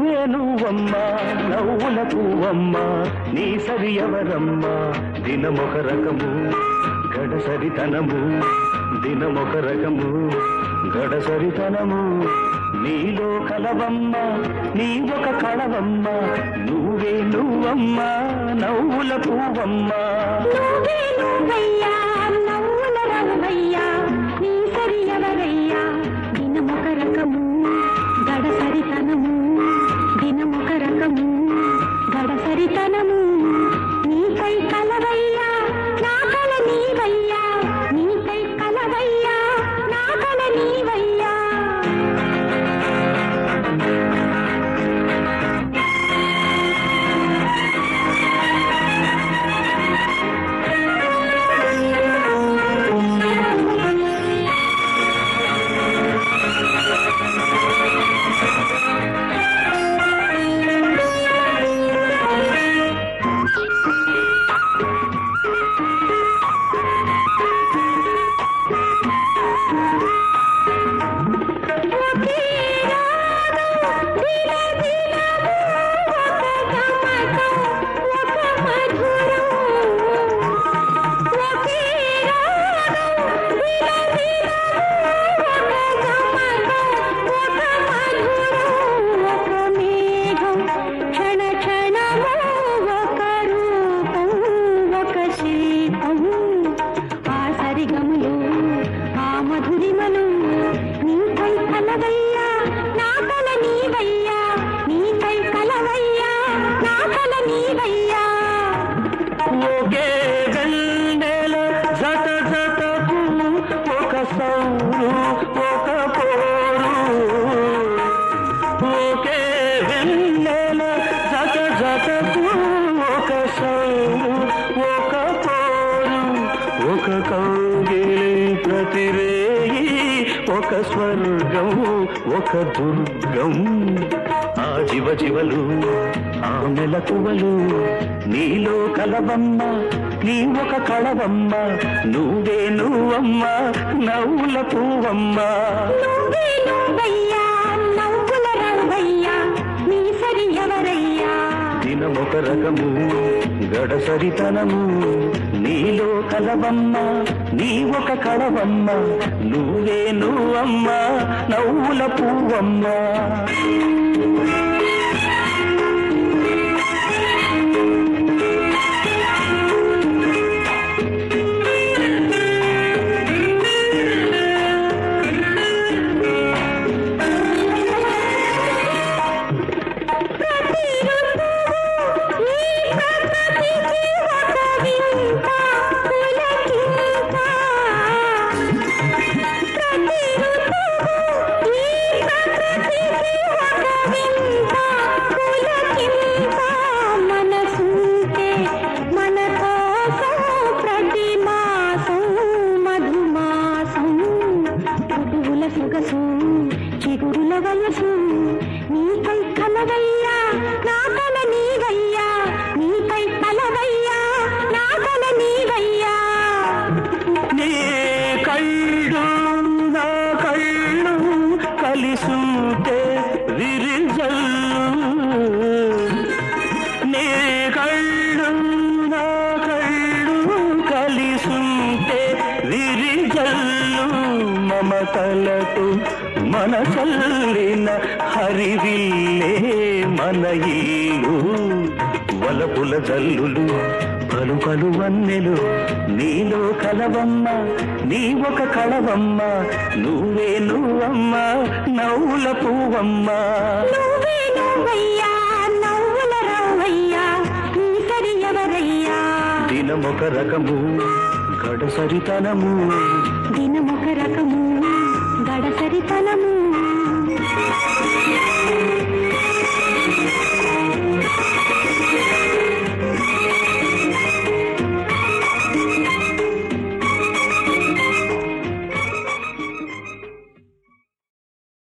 నువ్వమ్మా నవ్వుల పువ్వమ్మా నీ సరి ఎవరమ్మా దినమొక రకము గడసరితనము దినమొక రకము గడసరితనము నీలో కలవమ్మ నీ ఒక కళవమ్మ నువ్వే నువ్వమ్మా నవ్వుల పువ్వమ్మా నువ్వే నువ్వయ్యా నవ్వుల రవ్వయ్యా నీ సరి ఎవరయ్యా దినమొక రకము గడసరితనము దినమొక రకము గడసరితనము నీకై కలవయ్యా నా కల నీవయ్యా నీకై కలవయ్యా నా కల నీవయ్యా ఒక స్వర్గం ఒక దుర్గం ఆ జీవలు ఆ మెలకువలు నీలో కలవమ్మ నీ ఒక కళవమ్మ నువ్వే నువ్వమ్మ నవ్వుల పువ్వమ్మ నువ్వే నువ్వయ్యా నవ్వుల రవ్వయ్యా నీ సరి ఎవరయ్యా దినమొక రకము గడసరితనము నీలో కలవమ్మ నీ ఒక కళవమ్మ నువ్వే నువ్వమ్మ నవ్వుల పువ్వమ్మ చిగురుల వయసు నీకై కలవయ్యా నా కల నీవయ్యా నీకై కలవయ్యా నా కల నీవయ్యా నీ కళ్ళు నా కళ్ళు కలిసుంటే విరిజల్లు నీ కళ్ళు నా కళ్ళు కలిసుంటే విరిజల్లు మమతలతో మనసల్లిన హరివిల్లే మన ఇల్లు వలపుల జల్లులు పలు పలు వన్నెలు నీలో కలవమ్మ నీ ఒక కళవమ్మ నువ్వే నువ్వమ్మ నవ్వుల పువ్వమ్మ నువ్వే నువ్వయ్యా నవ్వుల రవ్వయ్యా నీ సరి ఎవరయ్యా దినమొక రకము గడసరితనము దినమొక రకము గడసరితనము